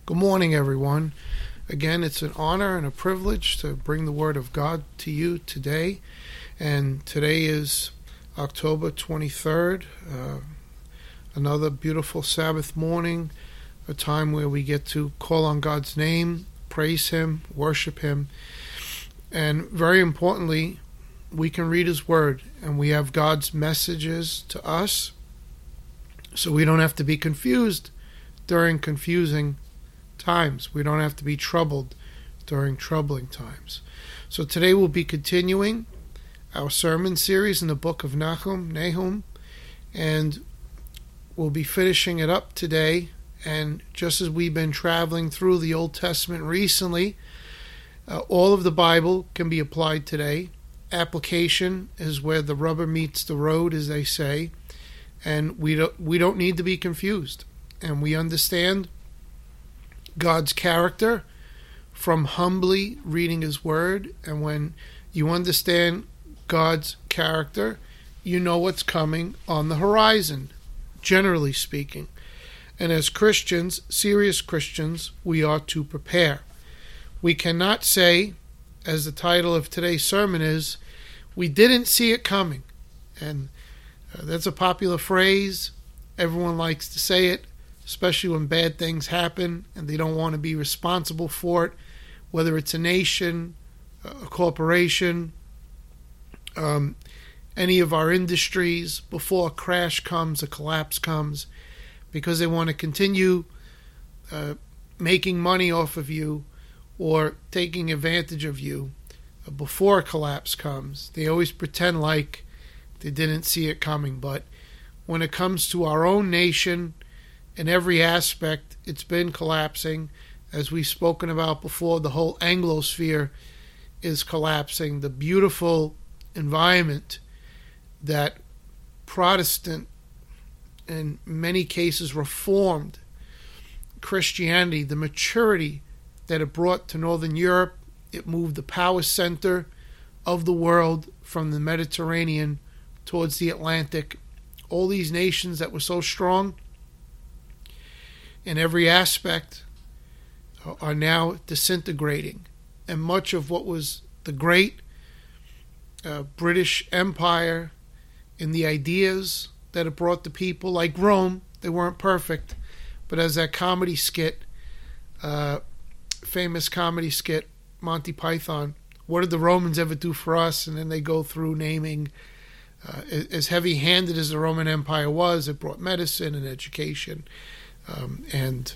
Good morning, everyone. Again, it's an honor and a privilege to bring the Word of God to you today. And today is October 23rd, another beautiful Sabbath morning, a time where we get to call on God's name, praise Him, worship Him. And very importantly, we can read His Word, and we have God's messages to us, so we don't have to be confused during confusing times. We don't have to be troubled during troubling times. So today we'll be continuing our sermon series in the book of Nahum, and we'll be finishing it up today. And just as we've been traveling through the Old Testament recently, all of the Bible can be applied today. Application is where the rubber meets the road, as they say, and we don't need to be confused. And we understand God's character from humbly reading His Word. And when you understand God's character, you know what's coming on the horizon, generally speaking. And as Christians, serious Christians, we ought to prepare. We cannot say, as the title of today's sermon is, we didn't see it coming. And that's a popular phrase. Everyone likes to say it, especially when bad things happen and they don't want to be responsible for it, whether it's a nation, a corporation, any of our industries. Before a crash comes, a collapse comes, because they want to continue making money off of you or taking advantage of you. Before a collapse comes, they always pretend like they didn't see it coming. But when it comes to our own nation, in every aspect, it's been collapsing. As we've spoken about before, the whole Anglosphere is collapsing. The beautiful environment that Protestant, in many cases Reformed Christianity, the maturity that it brought to Northern Europe, it moved the power center of the world from the Mediterranean towards the Atlantic. All these nations that were so strong in every aspect are now disintegrating. And much of what was the great British Empire and the ideas that it brought to people, like Rome, they weren't perfect, but as that comedy skit, famous comedy skit, Monty Python, what did the Romans ever do for us? And then they go through naming, as heavy-handed as the Roman Empire was, it brought medicine and education, and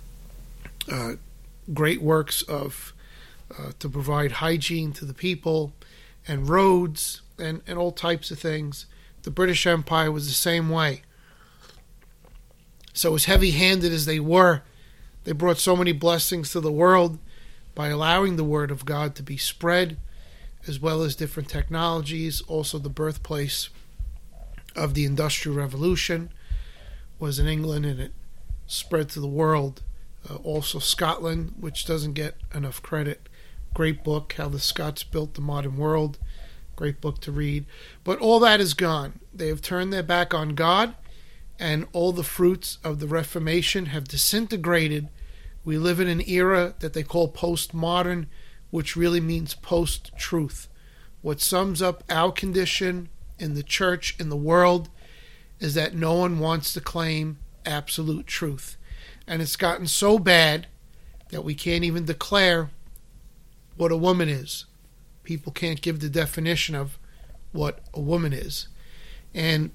great works of to provide hygiene to the people, and roads, and all types of things. The British Empire was the same way. So as heavy-handed as they were, they brought so many blessings to the world by allowing the Word of God to be spread, as well as different technologies. Also, the birthplace of the Industrial Revolution was in England, and it spread to the world. Also Scotland, which doesn't get enough credit. Great book, How the Scots Built the Modern World. Great book to read. But all that is gone. They have turned their back on God, and all the fruits of the Reformation have disintegrated. We live in an era that they call postmodern, which really means post-truth. What sums up our condition in the church, in the world, is that no one wants to claim absolute truth. And it's gotten so bad that we can't even declare what a woman is. People can't give the definition of what a woman is. And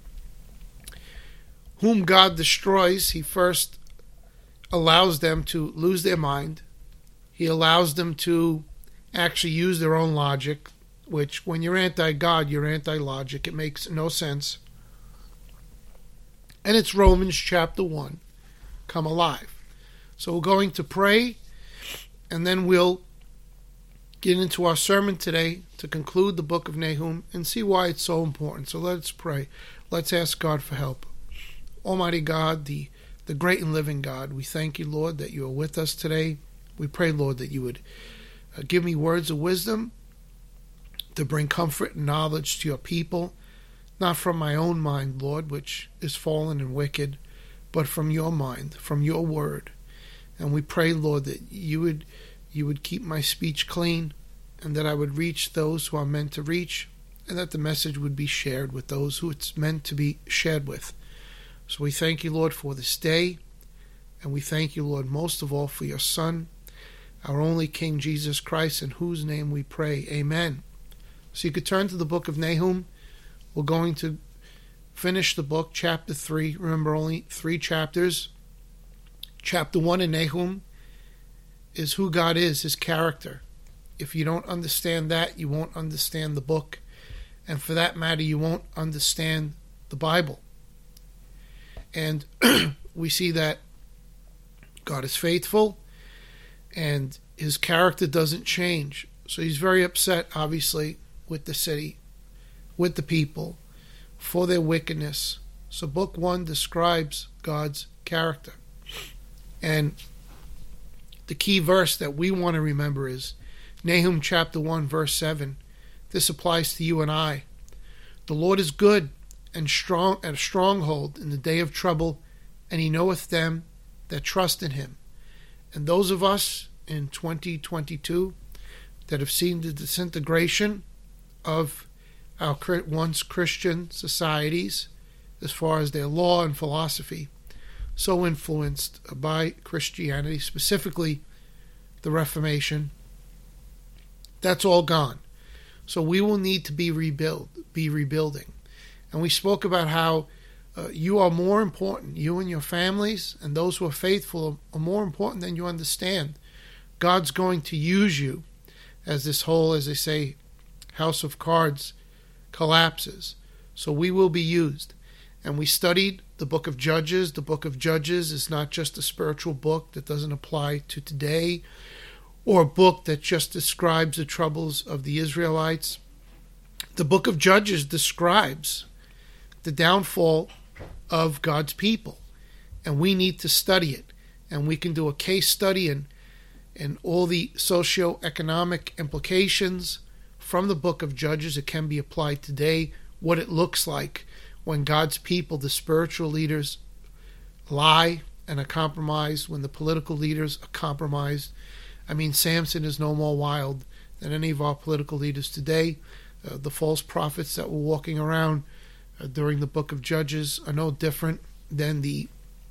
whom God destroys, He first allows them to lose their mind. He allows them to actually use their own logic, which when you're anti-God, you're anti-logic. It makes no sense. And it's Romans chapter 1, come alive. So we're going to pray, and then we'll get into our sermon today to conclude the book of Nahum and see why it's so important. So let's pray. Let's ask God for help. Almighty God, the great and living God, we thank you, Lord, that you are with us today. We pray, Lord, that you would give me words of wisdom to bring comfort and knowledge to your people, not from my own mind, Lord, which is fallen and wicked, but from your mind, from your word. And we pray, Lord, that you would keep my speech clean, and that I would reach those who I'm meant to reach, and that the message would be shared with those who it's meant to be shared with. So we thank you, Lord, for this day, and we thank you, Lord, most of all for your Son, our only King, Jesus Christ, in whose name we pray. Amen. So you could turn to the book of Nahum. We're going to finish the book, chapter 3. Remember, only 3 chapters. Chapter 1 in Nahum is who God is, his character. If you don't understand that, you won't understand the book. And for that matter, you won't understand the Bible. And we see that God is faithful and his character doesn't change. So he's very upset, obviously, with the city, with the people, for their wickedness. So book 1 describes God's character. And the key verse that we want to remember is Nahum chapter 1, verse 7. This applies to you and I. The Lord is good and strong, and a stronghold in the day of trouble, and he knoweth them that trust in him. And those of us in 2022 that have seen the disintegration of our once Christian societies as far as their law and philosophy, so influenced by Christianity, specifically the Reformation, that's all gone. So we will need to be rebuilding. And we spoke about how you are more important. You and your families and those who are faithful are more important than you understand. God's going to use you as this whole, as they say, house of cards collapses. So we will be used. And we studied the book of Judges. The book of Judges is not just a spiritual book that doesn't apply to today, or a book that just describes the troubles of the Israelites. The book of Judges describes the downfall of God's people, and we need to study it. And we can do a case study and all the socio-economic implications from the book of Judges. It can be applied today, what it looks like when God's people, the spiritual leaders, lie and are compromised, when the political leaders are compromised. I mean, Samson is no more wild than any of our political leaders today. The false prophets that were walking around during the book of Judges are no different than the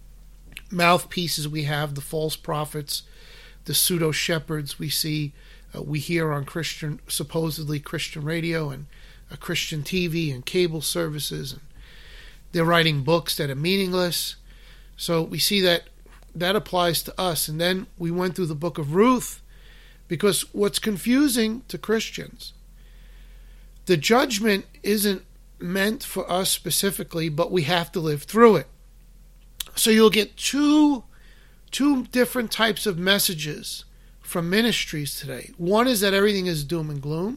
mouthpieces we have, the false prophets, the pseudo-shepherds we see, we hear on supposedly Christian radio and Christian TV and cable services. And they're writing books that are meaningless. So we see that applies to us. And then we went through the book of Ruth, because what's confusing to Christians, the judgment isn't meant for us specifically, but we have to live through it. So you'll get two different types of messages from ministries today. One is that everything is doom and gloom,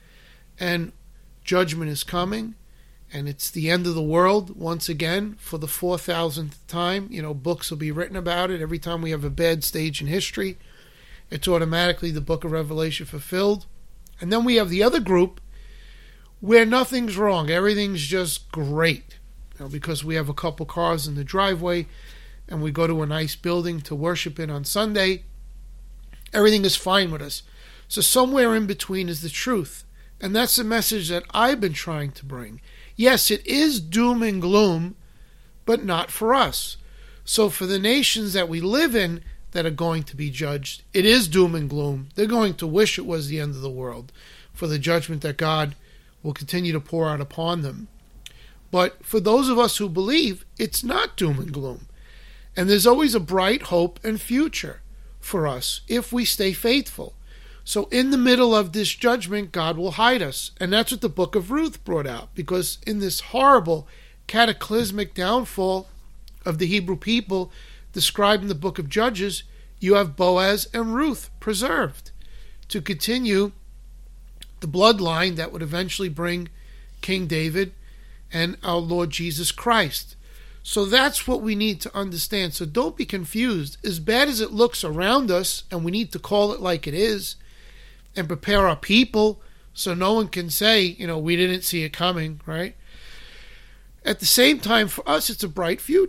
and judgment is coming, and it's the end of the world once again for the 4,000th time. Books will be written about it. Every time we have a bad stage in history, it's automatically the book of Revelation fulfilled. And then we have the other group where nothing's wrong. Everything's just great. Because we have a couple cars in the driveway and we go to a nice building to worship in on Sunday, everything is fine with us. So somewhere in between is the truth. And that's the message that I've been trying to bring. Yes, it is doom and gloom, but not for us. So for the nations that we live in that are going to be judged, it is doom and gloom. They're going to wish it was the end of the world for the judgment that God will continue to pour out upon them. But for those of us who believe, it's not doom and gloom. And there's always a bright hope and future for us if we stay faithful. So in the middle of this judgment, God will hide us. And that's what the book of Ruth brought out. Because in this horrible, cataclysmic downfall of the Hebrew people described in the book of Judges, you have Boaz and Ruth preserved to continue the bloodline that would eventually bring King David and our Lord Jesus Christ. So that's what we need to understand. So don't be confused. As bad as it looks around us, and we need to call it like it is, and prepare our people so no one can say, we didn't see it coming, right? At the same time, for us, it's a bright future.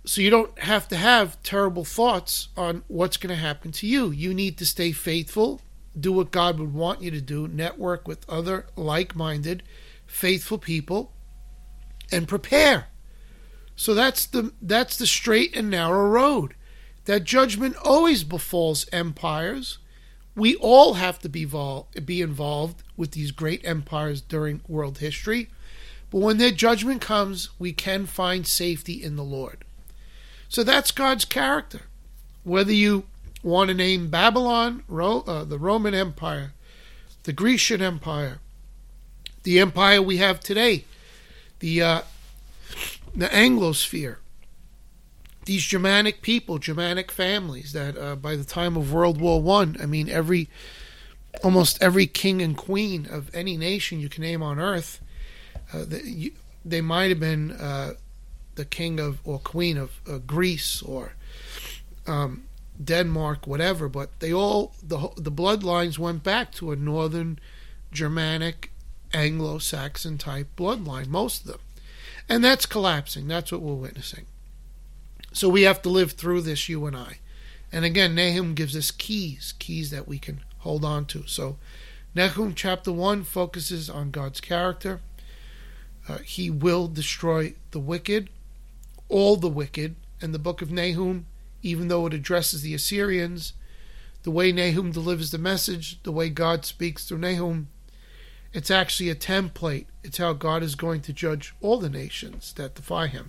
So you don't have to have terrible thoughts on what's going to happen to you. You need to stay faithful, do what God would want you to do, network with other like-minded, faithful people, and prepare. So that's the straight and narrow road. That judgment always befalls empires. We all have to be involved with these great empires during world history. But when their judgment comes, we can find safety in the Lord. So that's God's character. Whether you want to name Babylon, the Roman Empire, the Grecian Empire, the empire we have today, the Anglosphere, these Germanic people, Germanic families that by the time of World War I, almost every king and queen of any nation you can name on earth, they might have been the king of or queen of Greece or Denmark, whatever, but they all the bloodlines went back to a northern Germanic Anglo-Saxon type bloodline, most of them, and that's collapsing. That's what we're witnessing. So we have to live through this, you and I. And again, Nahum gives us keys that we can hold on to. So Nahum chapter 1 focuses on God's character. He will destroy the wicked, all the wicked. And the book of Nahum, even though it addresses the Assyrians, the way Nahum delivers the message, the way God speaks through Nahum, it's actually a template. It's how God is going to judge all the nations that defy him.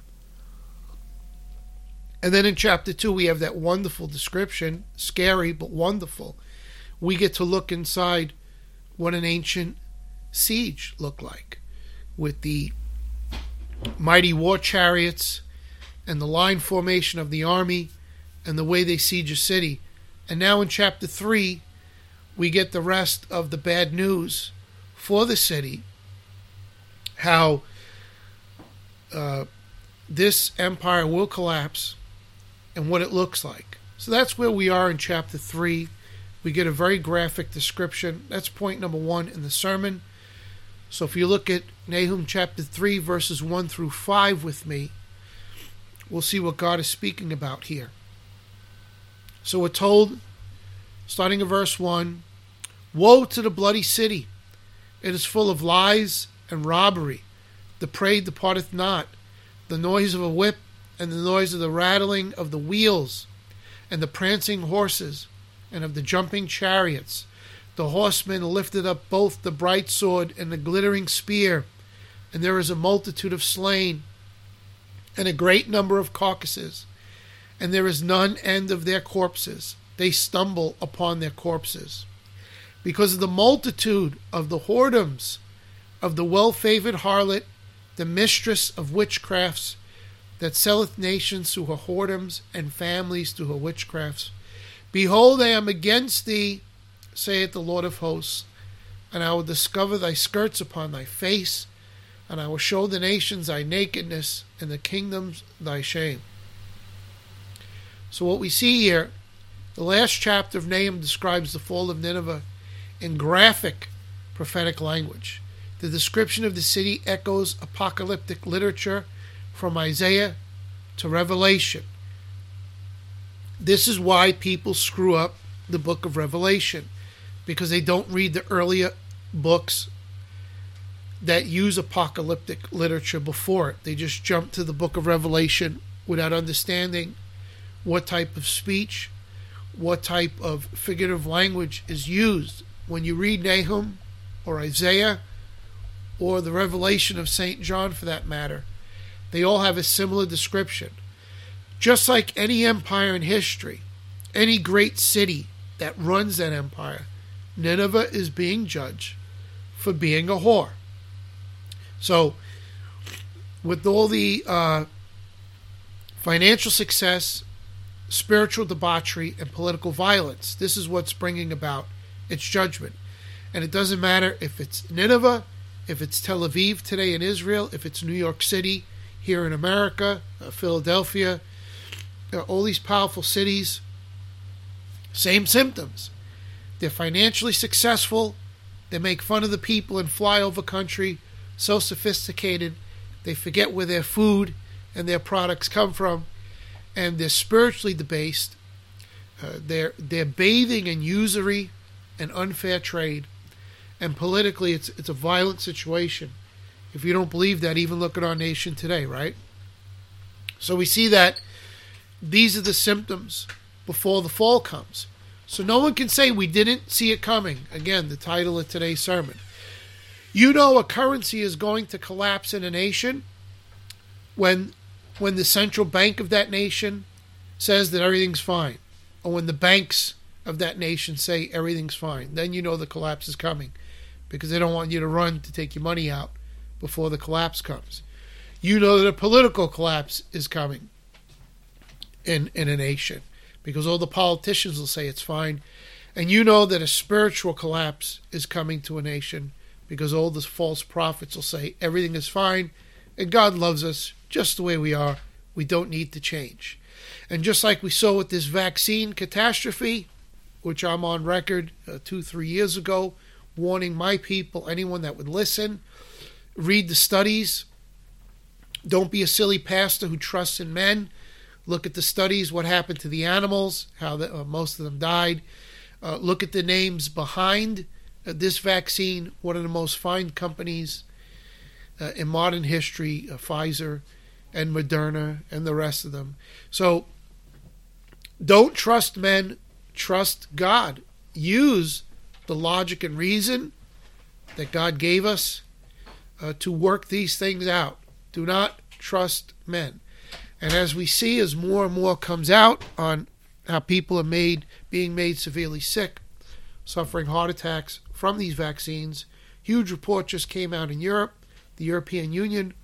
And then in chapter 2, we have that wonderful description, scary but wonderful. We get to look inside what an ancient siege looked like, with the mighty war chariots and the line formation of the army and the way they siege a city. And now in chapter 3, we get the rest of the bad news for the city, how this empire will collapse and what it looks like. So that's where we are in chapter 3. We get a very graphic description. That's point number 1 in the sermon. So if you look at Nahum chapter 3, verses 1 through 5 with me, we'll see what God is speaking about here. So we're told, starting in verse 1, "Woe to the bloody city! It is full of lies and robbery. The prey departeth not. The noise of a whip and the noise of the rattling of the wheels, and the prancing horses, and of the jumping chariots. The horsemen lifted up both the bright sword and the glittering spear, and there is a multitude of slain, and a great number of carcasses, and there is none end of their corpses. They stumble upon their corpses. Because of the multitude of the whoredoms of the well-favored harlot, the mistress of witchcrafts, that selleth nations to her whoredoms, and families to her witchcrafts. Behold, I am against thee, saith the Lord of hosts, and I will discover thy skirts upon thy face, and I will show the nations thy nakedness, and the kingdoms thy shame." So what we see here, the last chapter of Nahum describes the fall of Nineveh in graphic prophetic language. The description of the city echoes apocalyptic literature from Isaiah to Revelation. This is why people screw up the book of Revelation, because they don't read the earlier books that use apocalyptic literature before it. They just jump to the book of Revelation without understanding what type of speech, what type of figurative language is used. When you read Nahum or Isaiah or the Revelation of St. John for that matter, they all have a similar description. Just like any empire in history, any great city that runs that empire, Nineveh is being judged for being a whore. So, with all the financial success, spiritual debauchery, and political violence, this is what's bringing about its judgment. And it doesn't matter if it's Nineveh, if it's Tel Aviv today in Israel, if it's New York City here in America, Philadelphia, all these powerful cities, same symptoms. They're financially successful, they make fun of the people in flyover country, so sophisticated, they forget where their food and their products come from, and they're spiritually debased. They're bathing in usury and unfair trade, and politically it's a violent situation. If you don't believe that, even look at our nation today, right? So we see that these are the symptoms before the fall comes. So no one can say we didn't see it coming. Again, the title of today's sermon. You know a currency is going to collapse in a nation when the central bank of that nation says that everything's fine, or when the banks of that nation say everything's fine. Then you know the collapse is coming, because they don't want you to run to take your money out before the collapse comes. You know that a political collapse is coming in a nation, because all the politicians will say it's fine. And you know that a spiritual collapse is coming to a nation, because all the false prophets will say everything is fine and God loves us just the way we are. We don't need to change. And just like we saw with this vaccine catastrophe, which I'm on record 2-3 years ago, warning my people, anyone that would listen, read the studies. Don't be a silly pastor who trusts in men. Look at the studies, what happened to the animals, how most of them died. Look at the names behind this vaccine, one of the most fine companies in modern history, Pfizer and Moderna and the rest of them. So don't trust men, trust God. Use the logic and reason that God gave us to work these things out. Do not trust men. And as we see, as more and more comes out on how people are being made severely sick, suffering heart attacks from these vaccines, huge report just came out in Europe. The European Union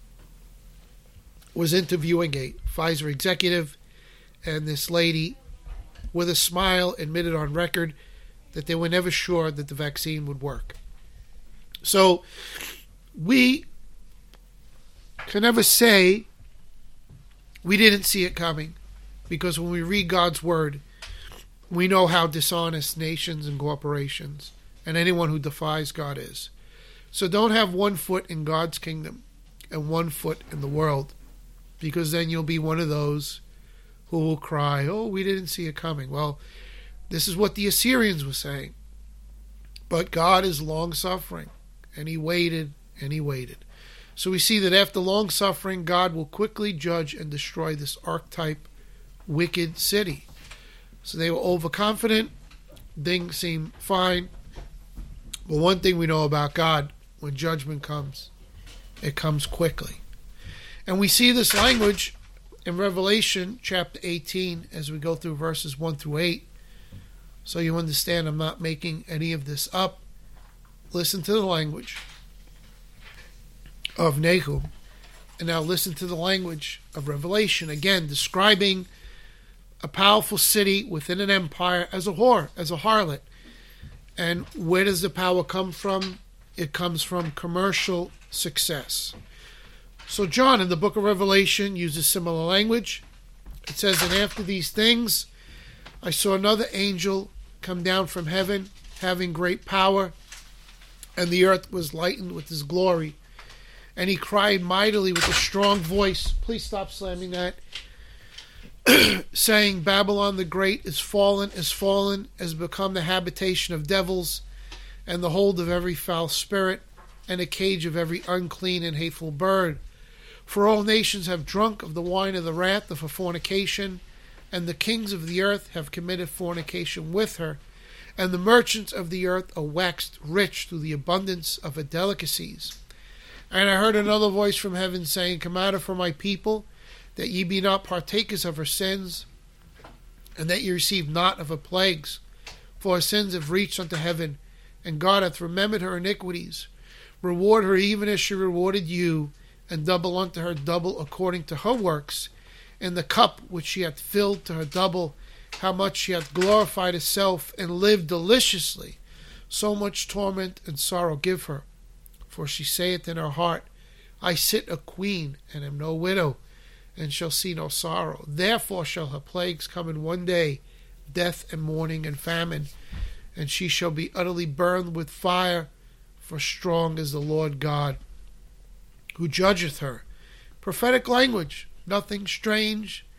was interviewing a Pfizer executive, and this lady, with a smile, admitted on record that they were never sure that the vaccine would work. So we can never say we didn't see it coming, because when we read God's word, we know how dishonest nations and corporations and anyone who defies God is. So don't have one foot in God's kingdom and one foot in the world, because then you'll be one of those who will cry, oh, we didn't see it coming. Well, this is what the Assyrians were saying. But God is long-suffering, and he waited and he waited. So we see that after long suffering, God will quickly judge and destroy this archetype wicked city. So they were overconfident. Things seem fine. But one thing we know about God, when judgment comes, it comes quickly. And we see this language in Revelation chapter 18 as we go through verses 1 through 8. So you understand I'm not making any of this up. Listen to the language of Nahum, and now listen to the language of Revelation, again describing a powerful city within an empire as a whore, as a harlot. And where does the power come from? It comes from commercial success. So John in the book of Revelation uses similar language. It says, and after these things I saw another angel come down from heaven, having great power, and the earth was lightened with his glory. And he cried mightily with a strong voice, please stop slamming that, saying, Babylon the Great is fallen, has become the habitation of devils, and the hold of every foul spirit, and a cage of every unclean and hateful bird. For all nations have drunk of the wine of the wrath of her fornication, and the kings of the earth have committed fornication with her, and the merchants of the earth are waxed rich through the abundance of her delicacies. And I heard another voice from heaven saying, come out of her, my people, that ye be not partakers of her sins, and that ye receive not of her plagues. For her sins have reached unto heaven, and God hath remembered her iniquities. Reward her even as she rewarded you, and double unto her double according to her works. And the cup which she hath filled to her double, how much she hath glorified herself, and lived deliciously. So much torment and sorrow give her. For she saith in her heart, I sit a queen, and am no widow, and shall see no sorrow. Therefore shall her plagues come in one day, death and mourning and famine, and she shall be utterly burned with fire, for strong is the Lord God, who judgeth her. Prophetic language, nothing strange,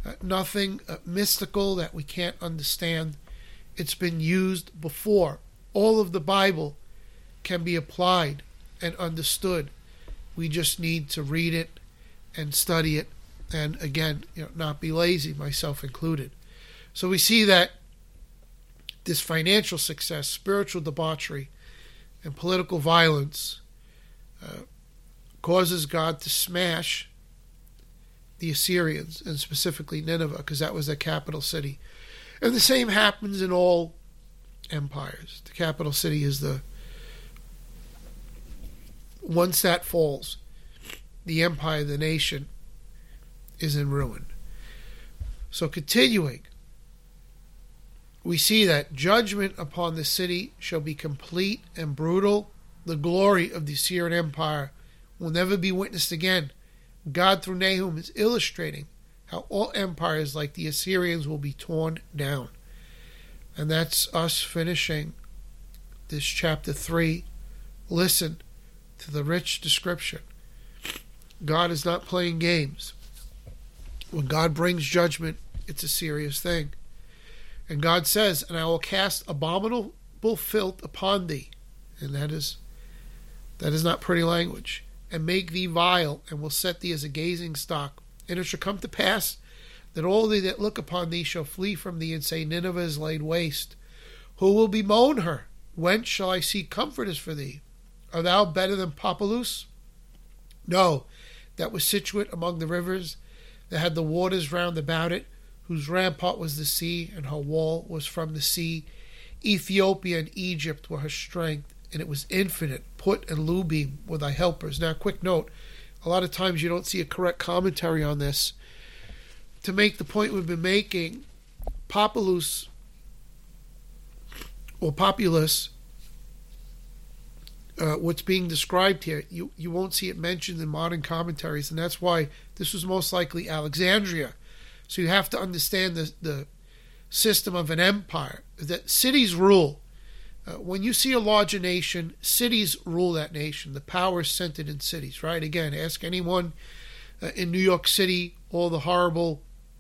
nothing mystical that we can't understand. It's been used before. All of the Bible can be applied and understood. We just need to read it and study it, and again, not be lazy, myself included. So we see that this financial success, spiritual debauchery, and political violence causes God to smash the Assyrians, and specifically Nineveh, because that was their capital city. And the same happens in all empires. The capital city is once that falls, the empire, the nation, is in ruin. So continuing, we see that judgment upon the city shall be complete and brutal. The glory of the Assyrian Empire will never be witnessed again. God, through Nahum, is illustrating how all empires like the Assyrians will be torn down. And that's us finishing this chapter 3. Listen to the rich description. God is not playing games. When God brings judgment, it's a serious thing. And God says, and I will cast abominable filth upon thee. And that is not pretty language. And make thee vile, and will set thee as a gazing stock. And it shall come to pass that all they that look upon thee shall flee from thee, and say, Nineveh is laid waste. Who will bemoan her? Whence shall I seek comforters for thee? Art thou better than Populus? No, that was situate among the rivers, that had the waters round about it, whose rampart was the sea, and her wall was from the sea. Ethiopia and Egypt were her strength, and it was infinite. Put and Lubim were thy helpers. Now, quick note, a lot of times you don't see a correct commentary on this. To make the point we've been making, Populus, what's being described here, you won't see it mentioned in modern commentaries, and that's why this was most likely Alexandria. So you have to understand the system of an empire, that cities rule. When you see a larger nation, cities rule that nation. The power is centered in cities, right? Again, ask anyone in New York City, all the horrible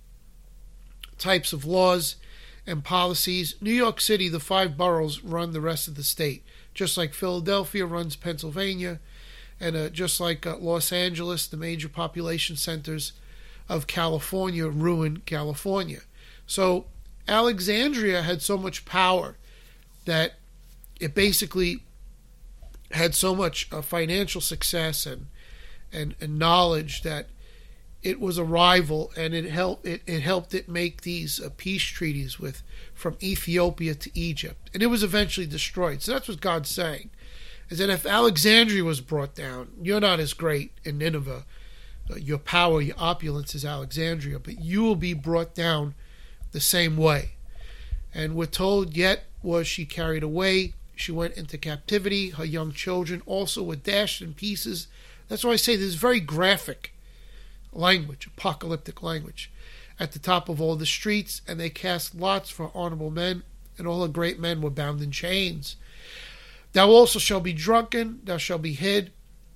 types of laws and policies. New York City, the 5 boroughs run the rest of the state, just like Philadelphia runs Pennsylvania, and just like Los Angeles, the major population centers of California ruin California. So Alexandria had so much power that it basically had so much financial success and knowledge that it was a rival, and it helped it make these peace treaties from Ethiopia to Egypt, and it was eventually destroyed. So that's what God's saying, is that if Alexandria was brought down, you're not as great in Nineveh. Your power, your opulence is Alexandria, but you will be brought down the same way. And we're told, yet was she carried away. She went into captivity. Her young children also were dashed in pieces. That's why I say this is very graphic language, apocalyptic language. At the top of all the streets, and they cast lots for honorable men, and all the great men were bound in chains. Thou also shalt be drunken, thou shalt be hid.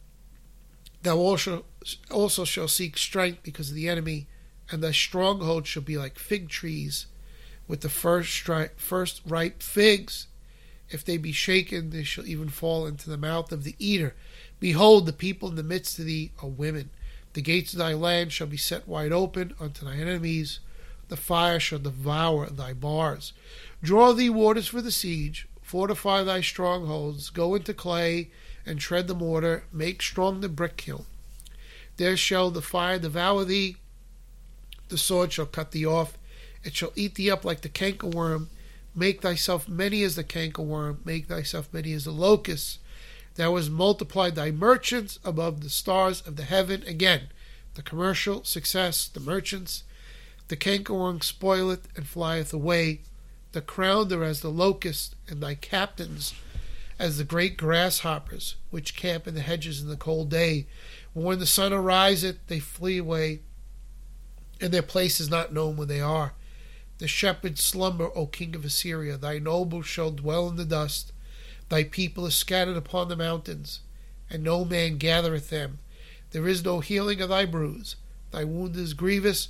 Thou also shalt seek strength because of the enemy, and thy stronghold shall be like fig trees with the first ripe figs. If they be shaken, they shall even fall into the mouth of the eater. Behold, the people in the midst of thee are women. The gates of thy land shall be set wide open unto thy enemies. The fire shall devour thy bars. Draw thee waters for the siege. Fortify thy strongholds. Go into clay and tread the mortar. Make strong the brick kiln. There shall the fire devour thee. The sword shall cut thee off. It shall eat thee up like the cankerworm. Make thyself many as the cankerworm. Make thyself many as the locust. Thou hast multiplied thy merchants above the stars of the heaven. Again, the commercial success, the merchants. The cankerworm spoileth and flieth away. The crowned are as the locust, and thy captains as the great grasshoppers, which camp in the hedges in the cold day. When the sun ariseth, they flee away, and their place is not known where they are. The shepherds slumber, O king of Assyria. Thy nobles shall dwell in the dust. Thy people are scattered upon the mountains, and no man gathereth them. There is no healing of thy bruise. Thy wound is grievous.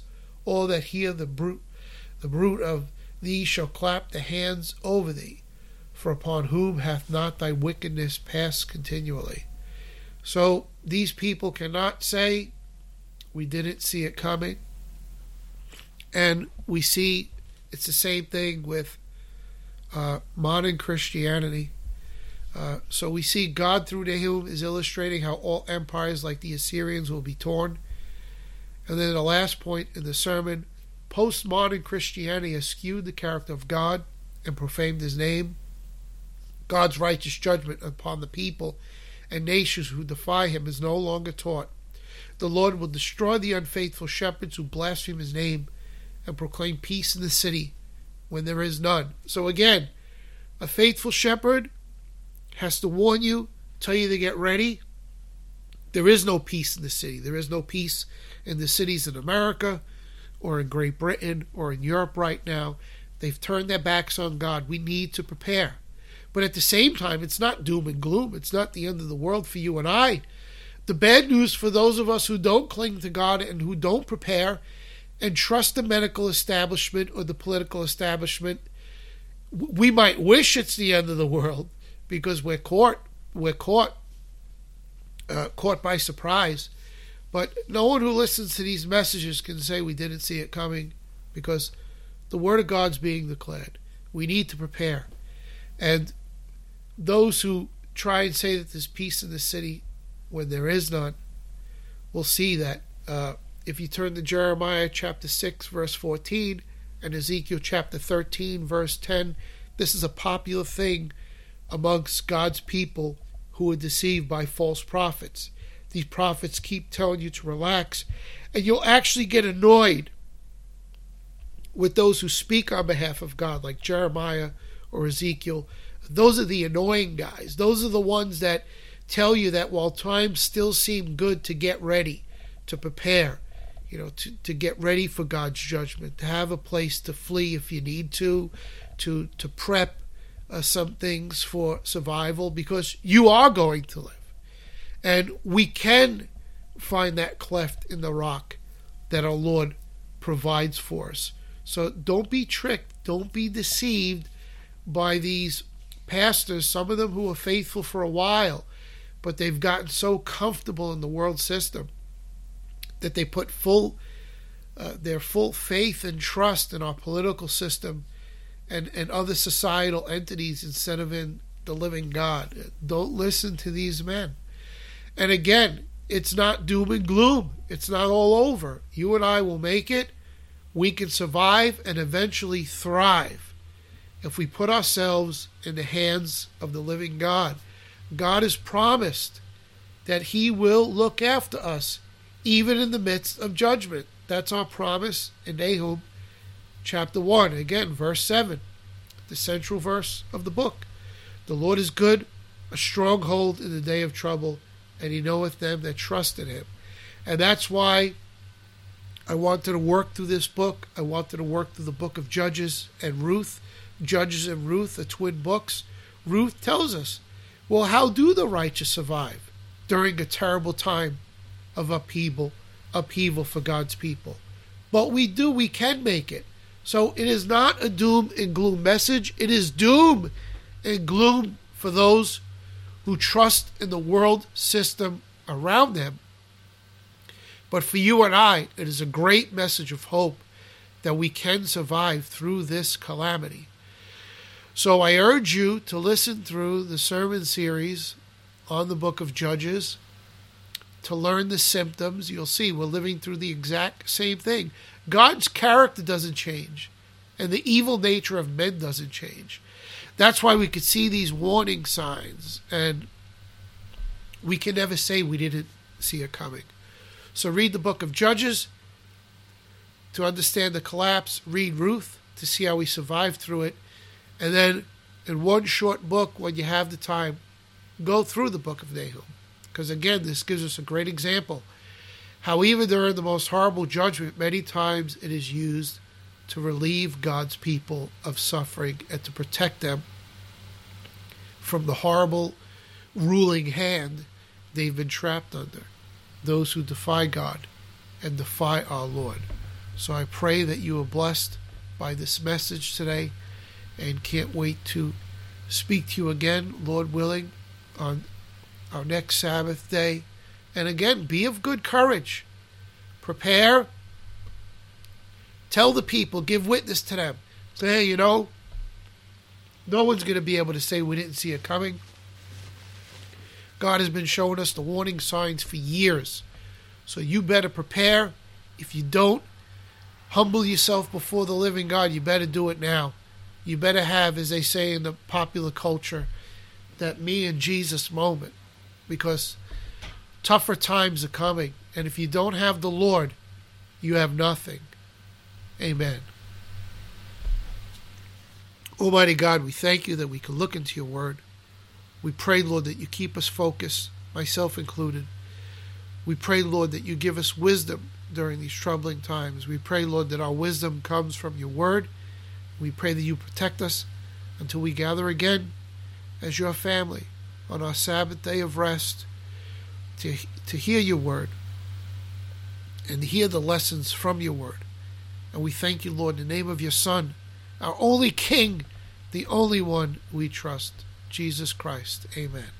All that hear the bruit of thee shall clap the hands over thee, for upon whom hath not thy wickedness passed continually? So these people cannot say, we didn't see it coming. And we see it's the same thing with modern Christianity. So we see God through Nahum is illustrating how all empires like the Assyrians will be torn. And then the last point in the sermon, postmodern Christianity has skewed the character of God and profaned his name. God's righteous judgment upon the people and nations who defy him is no longer taught. The Lord will destroy the unfaithful shepherds who blaspheme his name and proclaim peace in the city when there is none. So again, a faithful shepherd has to warn you, tell you to get ready. There is no peace in the city. There is no peace in the cities in America or in Great Britain or in Europe right now. They've turned their backs on God. We need to prepare. But at the same time, it's not doom and gloom. It's not the end of the world for you and I. The bad news for those of us who don't cling to God and who don't prepare and trust the medical establishment or the political establishment, we might wish it's the end of the world because we're caught by surprise. But no one who listens to these messages can say we didn't see it coming, because the word of God's being declared. We need to prepare. And those who try and say that there's peace in the city when there is none, will see that. If you turn to Jeremiah chapter 6, verse 14, and Ezekiel chapter 13, verse 10, this is a popular thing amongst God's people who are deceived by false prophets. These prophets keep telling you to relax, and you'll actually get annoyed with those who speak on behalf of God, like Jeremiah or Ezekiel. Those are the annoying guys. Those are the ones that tell you that while times still seem good, to get ready, to prepare, to get ready for God's judgment, to have a place to flee if you need to prep some things for survival, because you are going to live. And we can find that cleft in the rock that our Lord provides for us. So don't be tricked, don't be deceived by these pastors, some of them who are faithful for a while, but they've gotten so comfortable in the world system that they put their full faith and trust in our political system and other societal entities instead of in the living God. Don't listen to these men. And again, it's not doom and gloom. It's not all over. You and I will make it. We can survive and eventually thrive if we put ourselves in the hands of the living God. God has promised that he will look after us even in the midst of judgment. That's our promise in Nahum chapter 1. Again, verse 7, the central verse of the book. The Lord is good, a stronghold in the day of trouble, and he knoweth them that trust in him. And that's why I wanted to work through this book. I wanted to work through the book of Judges and Ruth. Judges and Ruth are twin books. Ruth tells us, well, how do the righteous survive during a terrible time of upheaval for God's people? But we can make it. So it is not a doom and gloom message. It is doom and gloom for those who trust in the world system around them. But for you and I, it is a great message of hope that we can survive through this calamity. So I urge you to listen through the sermon series on the book of Judges to learn the symptoms. You'll see we're living through the exact same thing. God's character doesn't change, and the evil nature of men doesn't change. That's why we could see these warning signs, and we can never say we didn't see it coming. So read the book of Judges to understand the collapse. Read Ruth to see how we survived through it. And then in one short book, when you have the time, go through the book of Nahum. Because again, this gives us a great example how even during the most horrible judgment, many times it is used to relieve God's people of suffering and to protect them from the horrible ruling hand they've been trapped under. Those who defy God and defy our Lord. So I pray that you are blessed by this message today, and can't wait to speak to you again, Lord willing, on our next Sabbath day. And again, be of good courage. Prepare. Tell the people, give witness to them. Say, hey, no one's going to be able to say we didn't see it coming. God has been showing us the warning signs for years. So you better prepare. If you don't, humble yourself before the living God. You better do it now. You better have, as they say in the popular culture, that me and Jesus moment. Because tougher times are coming. And if you don't have the Lord, you have nothing. Amen. Almighty God, we thank you that we can look into your word. We pray, Lord, that you keep us focused, myself included. We pray, Lord, that you give us wisdom during these troubling times. We pray, Lord, that our wisdom comes from your word. We pray that you protect us until we gather again as your family on our Sabbath day of rest to hear your word and hear the lessons from your word. And we thank you, Lord, in the name of your Son, our only King, the only one we trust, Jesus Christ. Amen.